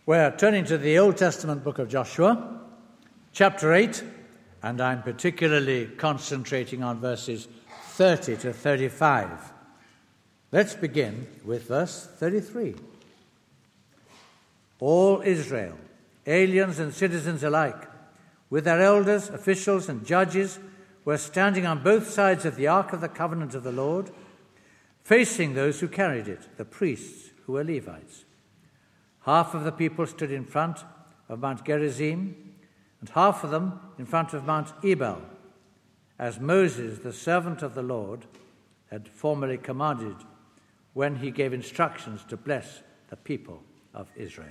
We're turning to the Old Testament book of Joshua, chapter 8, and I'm particularly concentrating on verses 30 to 35. Let's begin with verse 33. All Israel, aliens and citizens alike, with their elders, officials, and judges, were standing on both sides of the Ark of the Covenant of the Lord, facing those who carried it, the priests who were Levites. Half of the people stood in front of Mount Gerizim, and half of them in front of Mount Ebal, as Moses, the servant of the Lord, had formerly commanded when he gave instructions to bless the people of Israel.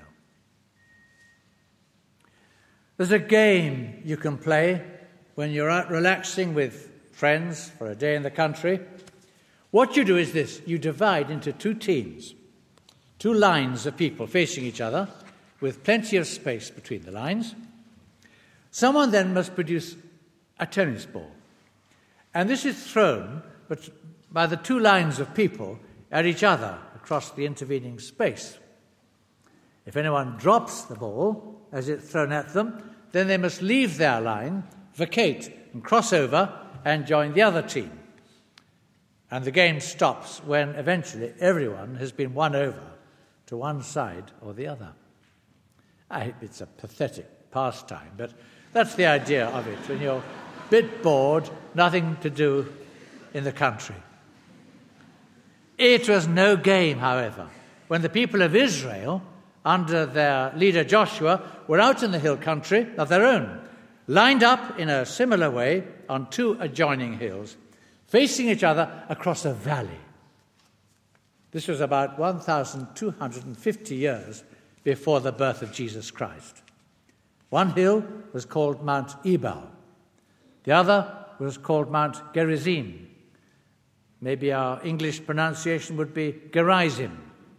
There's a game you can play when you're out relaxing with friends for a day in the country. What you do is this: you divide into two teams, two lines of people facing each other with plenty of space between the lines. Someone then must produce a tennis ball. And this is thrown by the two lines of people at each other across the intervening space. If anyone drops the ball as it's thrown at them, then they must leave their line, vacate and cross over and join the other team. And the game stops when eventually everyone has been won over to one side or the other. It's a pathetic pastime, but that's the idea of it. When you're a bit bored, nothing to do in the country. It was no game, however, when the people of Israel, under their leader Joshua, were out in the hill country of their own, lined up in a similar way on two adjoining hills, facing each other across a valley. This was about 1,250 years before the birth of Jesus Christ. One hill was called Mount Ebal. The other was called Mount Gerizim. Maybe our English pronunciation would be Gerizim.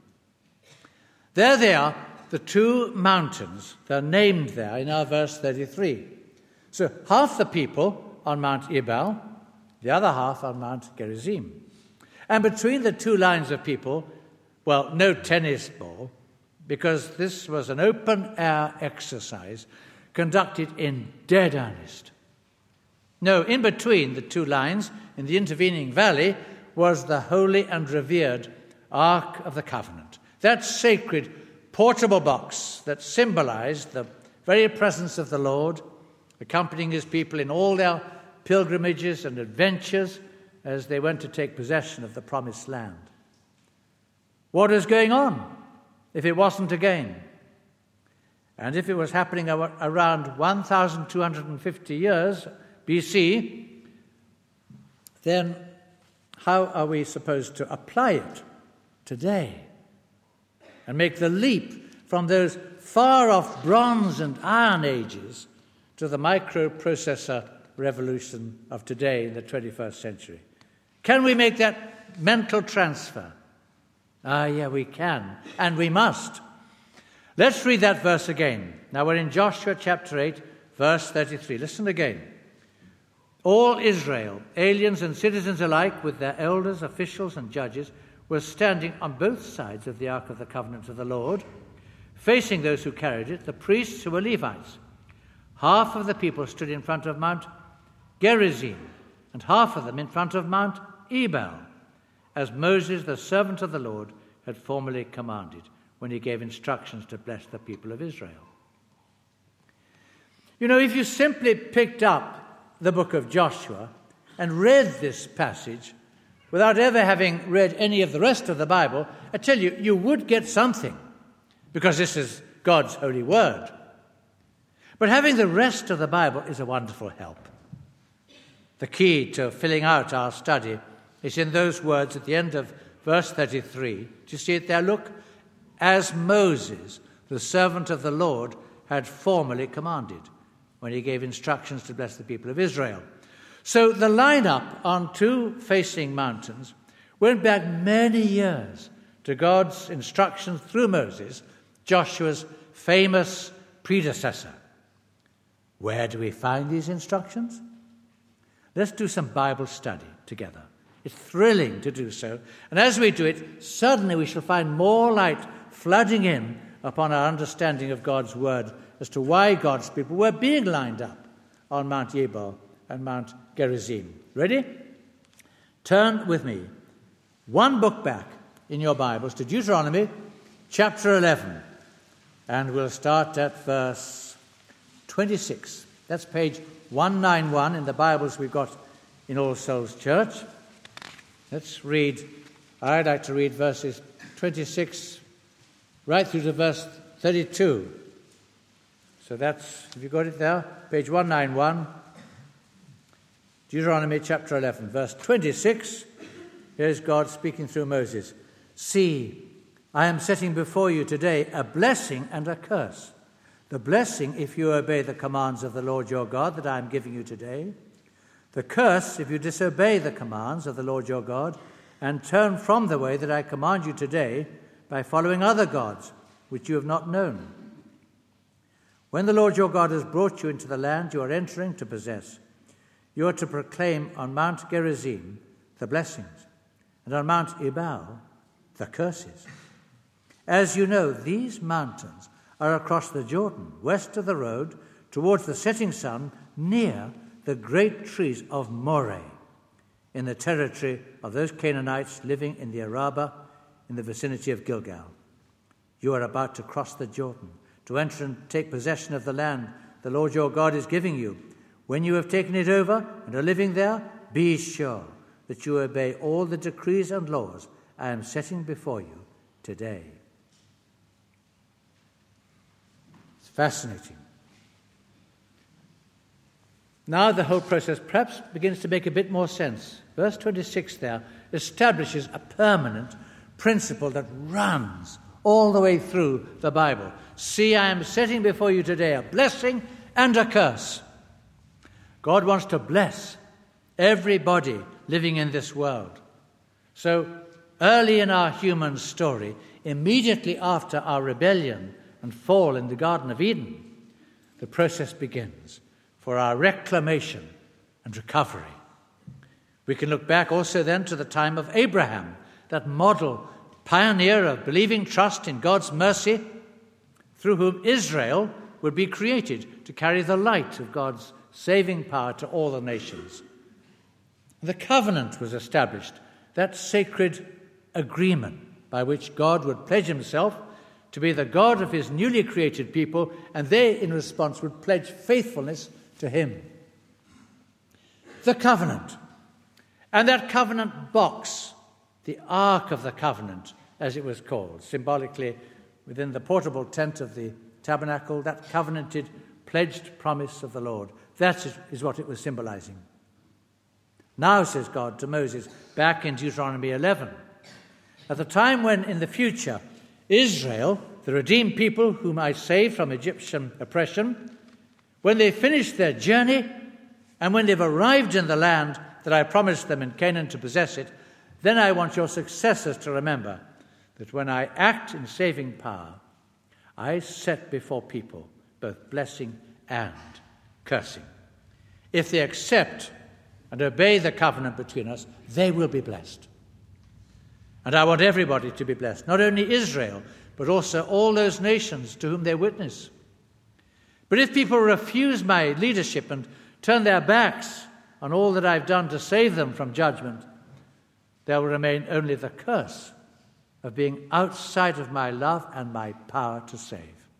There they are, the two mountains. They're named there in our verse 33. So half the people on Mount Ebal, the other half on Mount Gerizim. And between the two lines of people, well, no tennis ball, because this was an open-air exercise conducted in dead earnest. No, in between the two lines, in the intervening valley, was the holy and revered Ark of the Covenant, that sacred portable box that symbolized the very presence of the Lord, accompanying his people in all their pilgrimages and adventures as they went to take possession of the promised land. What was going on if it wasn't a game? And if it was happening around 1,250 years BC, then how are we supposed to apply it today and make the leap from those far-off Bronze and Iron Ages to the microprocessor revolution of today in the 21st century? Can we make that mental transfer? Yeah, we can, and we must. Let's read that verse again. Now we're in Joshua chapter 8, verse 33. Listen again. All Israel, aliens and citizens alike, with their elders, officials, and judges, were standing on both sides of the Ark of the Covenant of the Lord, facing those who carried it, the priests who were Levites. Half of the people stood in front of Mount Gerizim, and half of them in front of Mount Ebal, as Moses, the servant of the Lord, had formerly commanded when he gave instructions to bless the people of Israel. You know, if you simply picked up the book of Joshua and read this passage without ever having read any of the rest of the Bible, I tell you, you would get something, because this is God's holy word. But having the rest of the Bible is a wonderful help. The key to filling out our study is in those words at the end of verse 33. Do you see it there? Look. As Moses, the servant of the Lord, had formerly commanded when he gave instructions to bless the people of Israel. So the lineup on two facing mountains went back many years to God's instructions through Moses, Joshua's famous predecessor. Where do we find these instructions? Let's do some Bible study together. It's thrilling to do so. And as we do it, suddenly we shall find more light flooding in upon our understanding of God's word as to why God's people were being lined up on Mount Ebal and Mount Gerizim. Ready? Turn with me one book back in your Bibles to Deuteronomy chapter 11, and we'll start at verse 26. That's page 191 in the Bibles we've got in All Souls Church. Let's read. I'd like to read verses 26 right through to verse 32. So that's, have you got it there? Page 191, Deuteronomy chapter 11, verse 26. Here's God speaking through Moses. See, I am setting before you today a blessing and a curse. The blessing if you obey the commands of the Lord your God that I am giving you today. The curse if you disobey the commands of the Lord your God and turn from the way that I command you today by following other gods which you have not known. When the Lord your God has brought you into the land you are entering to possess, you are to proclaim on Mount Gerizim the blessings, and on Mount Ebal the curses. As you know, these mountains are across the Jordan, west of the road, towards the setting sun, near the great trees of Moreh, in the territory of those Canaanites living in the Arabah, in the vicinity of Gilgal. You are about to cross the Jordan, to enter and take possession of the land the Lord your God is giving you. When you have taken it over and are living there, be sure that you obey all the decrees and laws I am setting before you today. It's fascinating. Now the whole process perhaps begins to make a bit more sense. Verse 26 there establishes a permanent principle that runs all the way through the Bible. See, I am setting before you today a blessing and a curse. God wants to bless everybody living in this world. So early in our human story, immediately after our rebellion and fall in the Garden of Eden, the process begins for our reclamation and recovery. We can look back also then to the time of Abraham, that model pioneer of believing trust in God's mercy, through whom Israel would be created to carry the light of God's saving power to all the nations. The covenant was established, that sacred agreement by which God would pledge himself to be the God of his newly created people, and they, in response, would pledge faithfulness to him. The covenant. And that covenant box, the Ark of the Covenant, as it was called, symbolically within the portable tent of the tabernacle, that covenanted, pledged promise of the Lord. That is what it was symbolizing. Now, says God to Moses, back in Deuteronomy 11, at the time when in the future Israel, the redeemed people whom I saved from Egyptian oppression, when they finish their journey and when they've arrived in the land that I promised them in Canaan to possess it, then I want your successors to remember that when I act in saving power, I set before people both blessing and cursing. If they accept and obey the covenant between us, they will be blessed. And I want everybody to be blessed, not only Israel, but also all those nations to whom they witness. But if people refuse my leadership and turn their backs on all that I've done to save them from judgment, there will remain only the curse of being outside of my love and my power to save.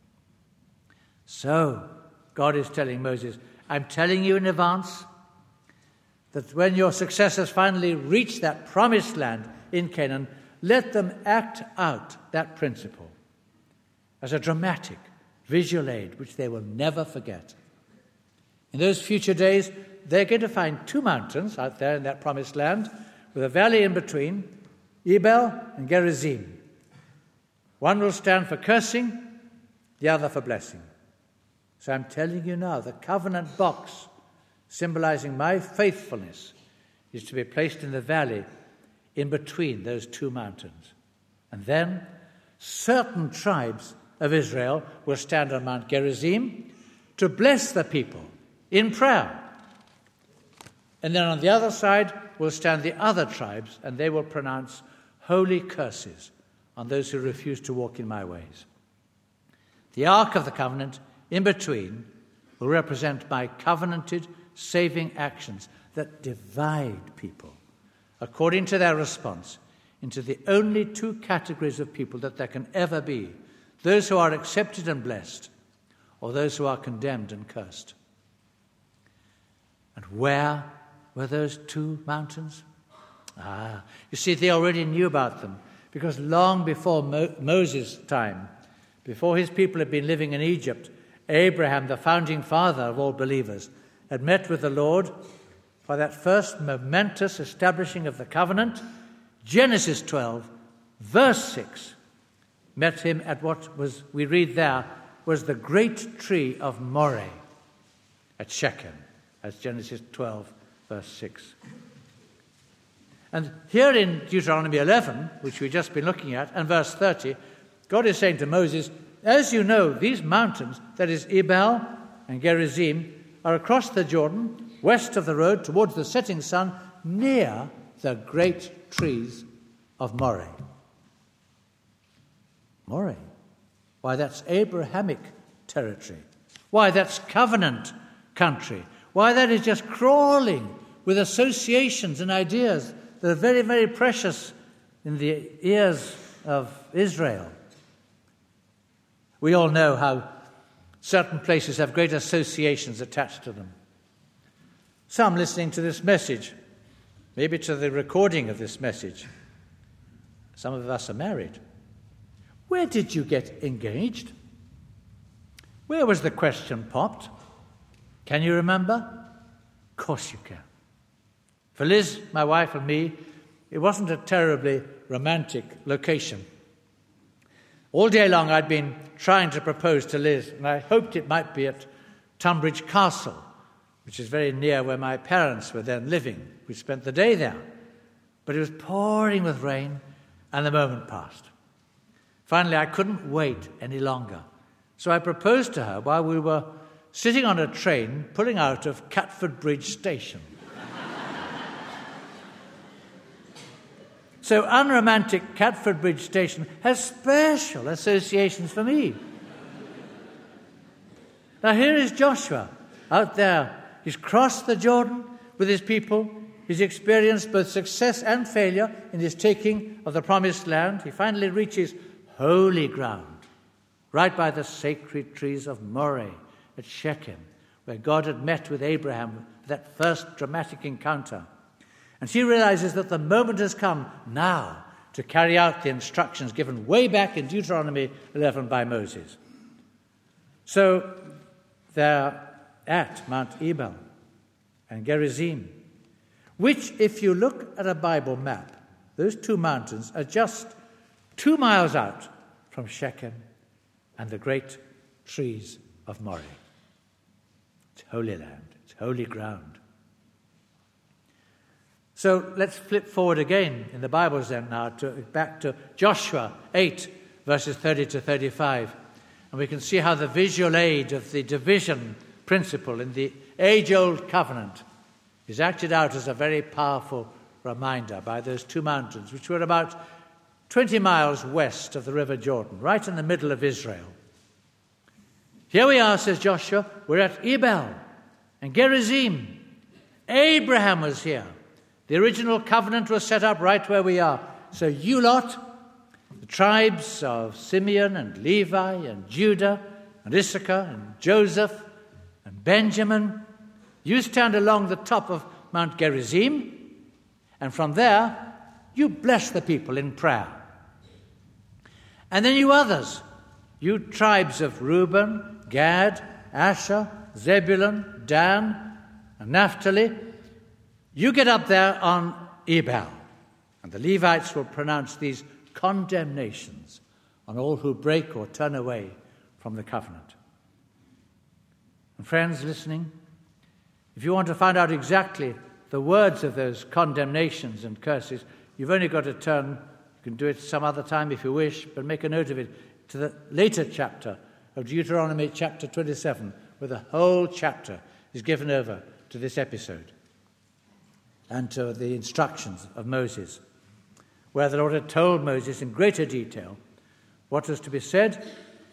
So, God is telling Moses, I'm telling you in advance that when your successors finally reach that promised land in Canaan, let them act out that principle as a dramatic visual aid which they will never forget. In those future days, they're going to find two mountains out there in that promised land with a valley in between, Ebal and Gerizim. One will stand for cursing, the other for blessing. So I'm telling you now, the covenant box symbolizing my faithfulness is to be placed in the valley in between those two mountains. And then certain tribes of Israel will stand on Mount Gerizim to bless the people in prayer. And then on the other side will stand the other tribes, and they will pronounce holy curses on those who refuse to walk in my ways. The Ark of the Covenant, in between, will represent my covenanted saving actions that divide people, according to their response, into the only two categories of people that there can ever be: those who are accepted and blessed, or those who are condemned and cursed. And where were those two mountains? You see, they already knew about them, because long before Moses' time, before his people had been living in Egypt, Abraham, the founding father of all believers, had met with the Lord for that first momentous establishing of the covenant. Genesis 12, verse 6, met him at what was, we read there, was the great tree of Moreh at Shechem. That's Genesis 12, verse 6. And here in Deuteronomy 11, which we've just been looking at, and verse 30, God is saying to Moses, as you know, these mountains, that is Ebal and Gerizim, are across the Jordan, west of the road, towards the setting sun, near the great trees of Moreh. Moreh. Why, that's Abrahamic territory. Why, that's covenant country. Why, that is just crawling with associations and ideas that are very, very precious in the ears of Israel. We all know how certain places have great associations attached to them. Some listening to this message, maybe to the recording of this message, some of us are married. Where did you get engaged? Where was the question popped? Can you remember? Of course you can. For Liz, my wife, and me, it wasn't a terribly romantic location. All day long I'd been trying to propose to Liz, and I hoped it might be at Tunbridge Castle, which is very near where my parents were then living. We spent the day there. But it was pouring with rain, and the moment passed. Finally, I couldn't wait any longer. So I proposed to her while we were sitting on a train pulling out of Catford Bridge Station. So unromantic Catford Bridge Station has special associations for me. Now here is Joshua out there. He's crossed the Jordan with his people. He's experienced both success and failure in his taking of the promised land. He finally reaches holy ground, right by the sacred trees of Moreh at Shechem, where God had met with Abraham for that first dramatic encounter. And she realizes that the moment has come now to carry out the instructions given way back in Deuteronomy 11 by Moses. So they're at Mount Ebal and Gerizim, which, if you look at a Bible map, those two mountains are just 2 miles out from Shechem and the great trees of Moreh. It's holy land, it's holy ground. So let's flip forward again in the Bibles then now, back to Joshua 8, verses 30 to 35. And we can see how the visual aid of the division principle in the age-old covenant is acted out as a very powerful reminder by those two mountains, which were about 20 miles west of the River Jordan, right in the middle of Israel. Here we are, says Joshua, we're at Ebal and Gerizim. Abraham was here. The original covenant was set up right where we are. So you lot, the tribes of Simeon and Levi and Judah and Issachar and Joseph and Benjamin, you stand along the top of Mount Gerizim, and from there you bless the people in prayer. And then you others, you tribes of Reuben, Gad, Asher, Zebulun, Dan, and Naphtali, you get up there on Ebal, and the Levites will pronounce these condemnations on all who break or turn away from the covenant. And friends listening, if you want to find out exactly the words of those condemnations and curses, you've only got to turn, you can do it some other time if you wish, but make a note of it, to the later chapter of Deuteronomy chapter 27, where the whole chapter is given over to this episode and to the instructions of Moses, where the Lord had told Moses in greater detail what was to be said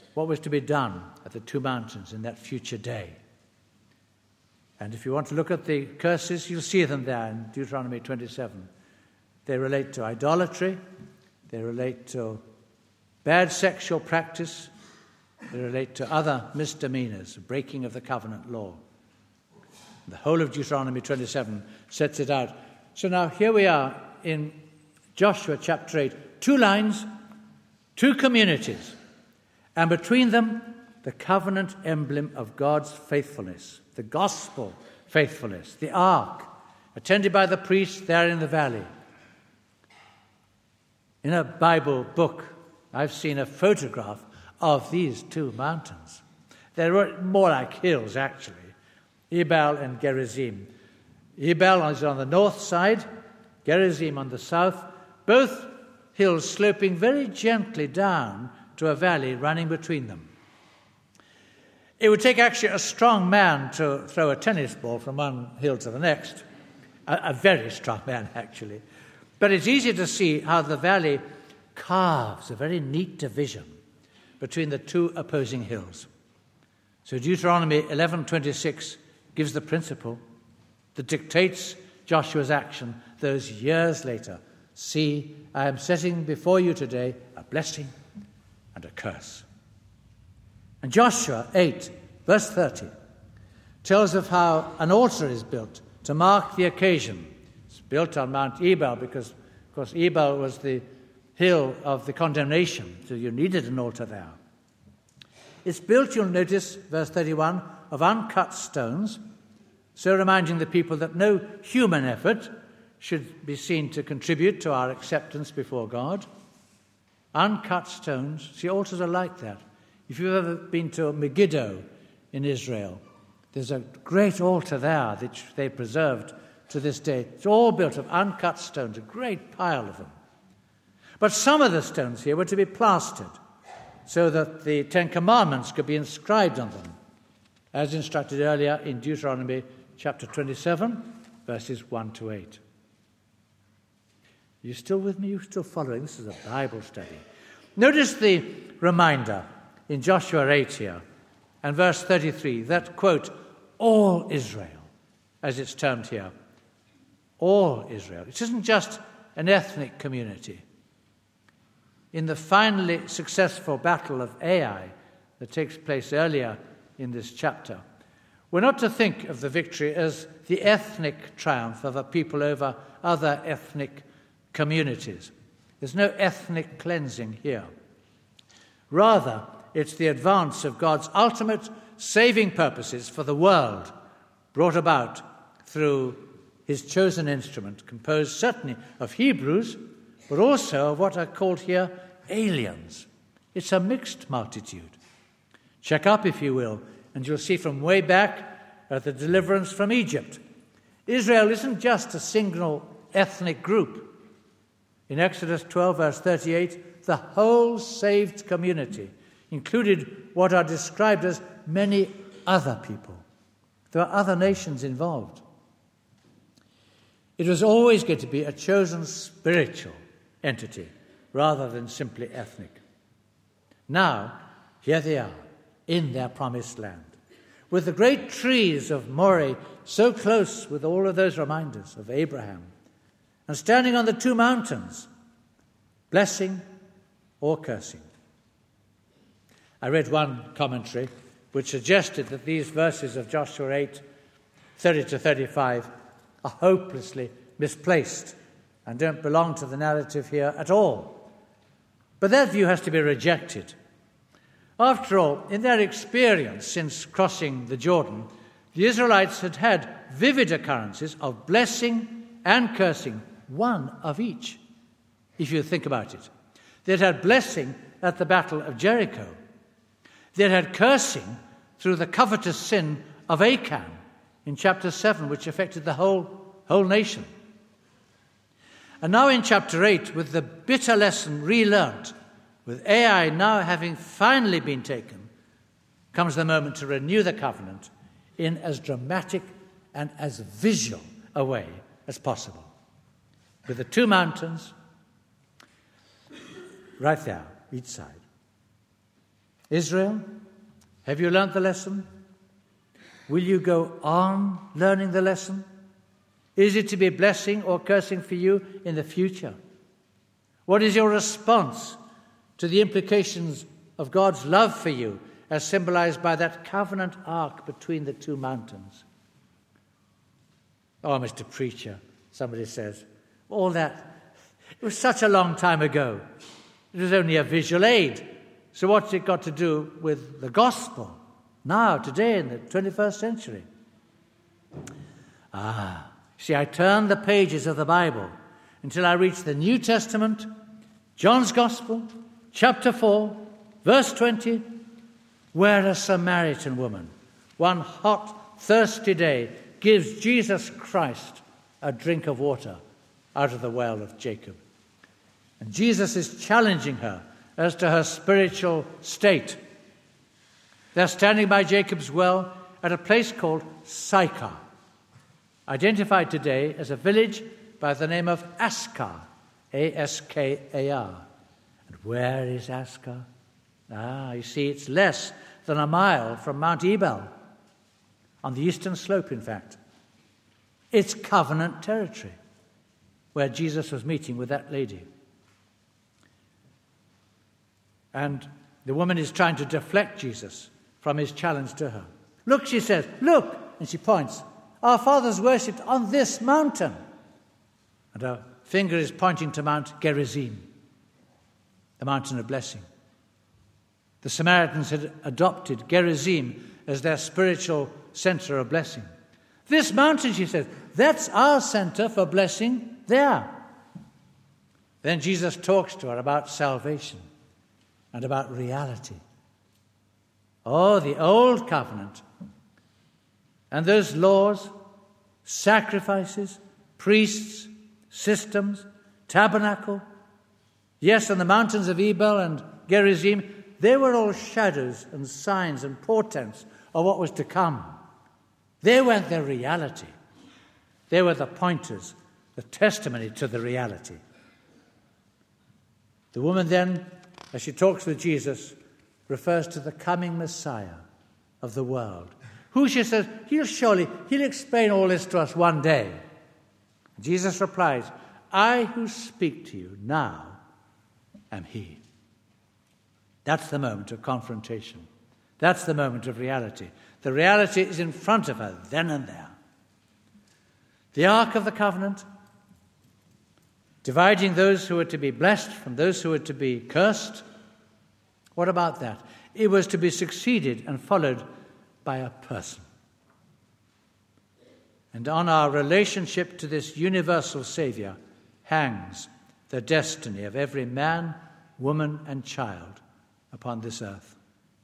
what was to be done at the two mountains in that future day. And if you want to look at the curses, you'll see them there in Deuteronomy 27. They relate to idolatry, they relate to bad sexual practice, they relate to other misdemeanors, breaking of the covenant law. The whole of Deuteronomy 27 sets it out. So now here we are in Joshua chapter 8. 2 lines, 2 communities, and between them the covenant emblem of God's faithfulness, the gospel faithfulness, the ark, attended by the priest there in the valley. In a Bible book, I've seen a photograph of these 2 mountains. They're more like hills, actually, Ebal and Gerizim. Ebal is on the north side, Gerizim on the south, both hills sloping very gently down to a valley running between them. It would take actually a strong man to throw a tennis ball from one hill to the next, a very strong man, actually. But it's easy to see how the valley carves a very neat division between the 2 opposing hills. So Deuteronomy 11:26 gives the principle that dictates Joshua's action those years later. See, I am setting before you today a blessing and a curse. And Joshua 8, verse 30, tells of how an altar is built to mark the occasion. It's built on Mount Ebal because, of course, Ebal was the hill of the condemnation, so you needed an altar there. It's built, you'll notice, verse 31, of uncut stones, so reminding the people that no human effort should be seen to contribute to our acceptance before God. Uncut stones. See, altars are like that. If you've ever been to Megiddo in Israel, there's a great altar there that they preserved to this day. It's all built of uncut stones, a great pile of them. But some of the stones here were to be plastered so that the 10 Commandments could be inscribed on them, as instructed earlier in Deuteronomy chapter 27, verses 1 to 8. Are you still with me? Are you still following? This is a Bible study. Notice the reminder in Joshua 8 here, and verse 33, that, quote, all Israel, as it's termed here. All Israel. It isn't just an ethnic community. In the finally successful battle of Ai that takes place earlier in this chapter, we're not to think of the victory as the ethnic triumph of a people over other ethnic communities. There's no ethnic cleansing here. Rather, it's the advance of God's ultimate saving purposes for the world, brought about through his chosen instrument, composed certainly of Hebrews, but also of what are called here aliens. It's a mixed multitude. Check up, if you will, and you'll see from way back at the deliverance from Egypt. Israel isn't just a single ethnic group. In Exodus 12, verse 38, the whole saved community included what are described as many other people. There are other nations involved. It was always going to be a chosen spiritual entity rather than simply ethnic. Now, here they are in their promised land, with the great trees of Moreh so close with all of those reminders of Abraham, and standing on the 2 mountains, blessing or cursing. I read one commentary which suggested that these verses of Joshua 8, 30 to 35, are hopelessly misplaced and don't belong to the narrative here at all. But that view has to be rejected. After all, in their experience since crossing the Jordan, the Israelites had had vivid occurrences of blessing and cursing, one of each, if you think about it. They'd had blessing at the Battle of Jericho. They'd had cursing through the covetous sin of Achan in chapter 7, which affected the whole nation. And now in chapter 8, with the bitter lesson relearnt, with Ai now having finally been taken, comes the moment to renew the covenant in as dramatic and as visual a way as possible. With the 2 mountains right there, each side. Israel, have you learnt the lesson? Will you go on learning the lesson? Is it to be a blessing or cursing for you in the future? What is your response to the implications of God's love for you, as symbolized by that covenant ark between the two mountains? Oh, Mr. Preacher, somebody says, all that, it was such a long time ago. It was only a visual aid. So what's it got to do with the gospel now, today, in the 21st century? See, I turned the pages of the Bible until I reached the New Testament, John's Gospel, chapter 4, verse 20, where a Samaritan woman, one hot, thirsty day, gives Jesus Christ a drink of water out of the well of Jacob. And Jesus is challenging her as to her spiritual state. They're standing by Jacob's well at a place called Sychar, identified today as a village by the name of Askar, A-S-K-A-R. And where is Askar? You see, it's less than a mile from Mount Ebal, on the eastern slope, in fact. It's covenant territory, where Jesus was meeting with that lady. And the woman is trying to deflect Jesus from his challenge to her. Look, she says, look, and she points. Our fathers worshipped on this mountain. And her finger is pointing to Mount Gerizim, the mountain of blessing. The Samaritans had adopted Gerizim as their spiritual center of blessing. This mountain, she says, that's our center for blessing there. Then Jesus talks to her about salvation and about reality. Oh, the old covenant and those laws, sacrifices, priests, systems, tabernacle. Yes, and the mountains of Ebal and Gerizim, they were all shadows and signs and portents of what was to come. They weren't the reality. They were the pointers, the testimony to the reality. The woman then, as she talks with Jesus, refers to the coming Messiah of the world, who, she says, he'll explain all this to us one day. Jesus replies, I who speak to you now am he. That's the moment of confrontation. That's the moment of reality. The reality is in front of her, then and there. The Ark of the Covenant, dividing those who were to be blessed from those who were to be cursed. What about that? It was to be succeeded and followed by a person. And on our relationship to this universal Savior hangs the destiny of every man, woman, and child upon this earth.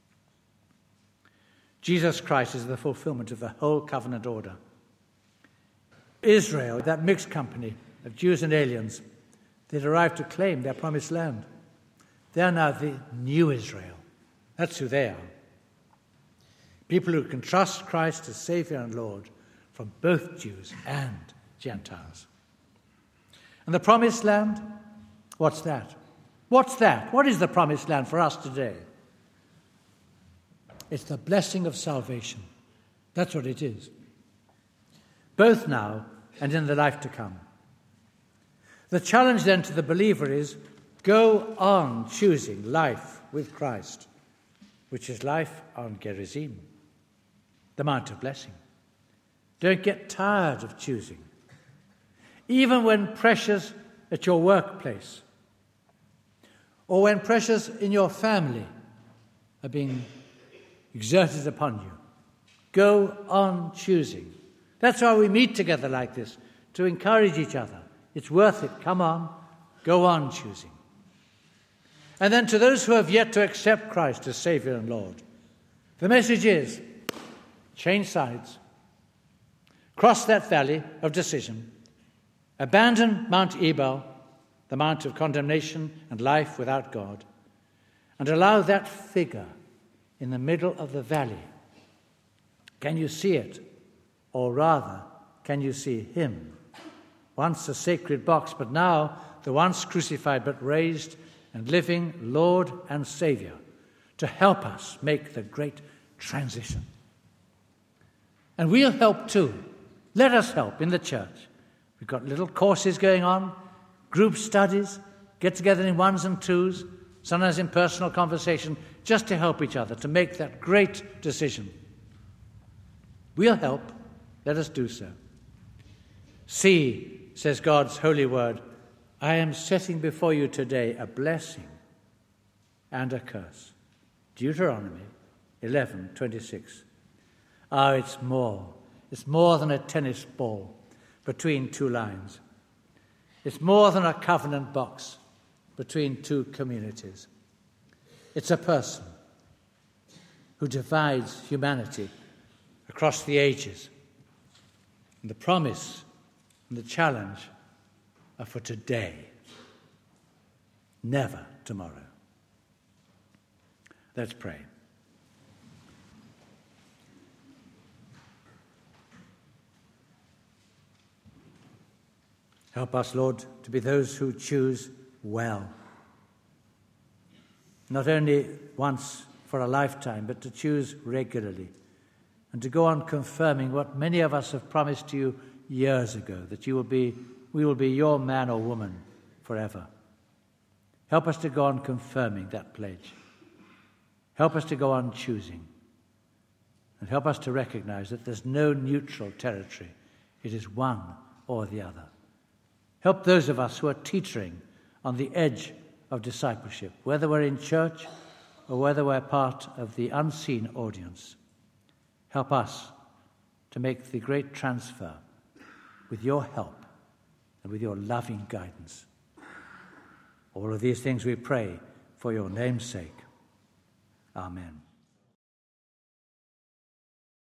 Jesus Christ is the fulfillment of the whole covenant order. Israel, that mixed company of Jews and aliens, they'd arrived to claim their promised land. They're now the new Israel. That's who they are. People who can trust Christ as Savior and Lord from both Jews and Gentiles. And the promised land, what's that? What's that? What is the promised land for us today? It's the blessing of salvation. That's what it is. Both now and in the life to come. The challenge then to the believer is, go on choosing life with Christ, which is life on Gerizim, the Mount of Blessing. Don't get tired of choosing. Even when pressures at your workplace or when pressures in your family are being exerted upon you, go on choosing. That's why we meet together like this, to encourage each other. It's worth it. Come on, go on choosing. And then to those who have yet to accept Christ as Savior and Lord, the message is, change sides, cross that valley of decision, abandon Mount Ebal, the mount of condemnation and life without God, and allow that figure in the middle of the valley. Can you see it? Or rather, can you see him? Once a sacred box, but now the once crucified but raised and living Lord and Savior, to help us make the great transition. And we'll help too. Let us help in the church. We've got little courses going on, group studies, get together in ones and twos, sometimes in personal conversation, just to help each other to make that great decision. We'll help. Let us do so. See, says God's holy word, I am setting before you today a blessing and a curse. Deuteronomy 11:26. Oh, it's more. It's more than a tennis ball between two lines. It's more than a covenant box between two communities. It's a person who divides humanity across the ages. And the promise and the challenge are for today, never tomorrow. Let's pray. Help us, Lord, to be those who choose well. Not only once for a lifetime, but to choose regularly. And to go on confirming what many of us have promised to you years ago, that we will be your man or woman forever. Help us to go on confirming that pledge. Help us to go on choosing. And help us to recognize that there's no neutral territory. It is one or the other. Help those of us who are teetering on the edge of discipleship, whether we're in church or whether we're part of the unseen audience. Help us to make the great transfer with your help and with your loving guidance. All of these things we pray for your name's sake. Amen.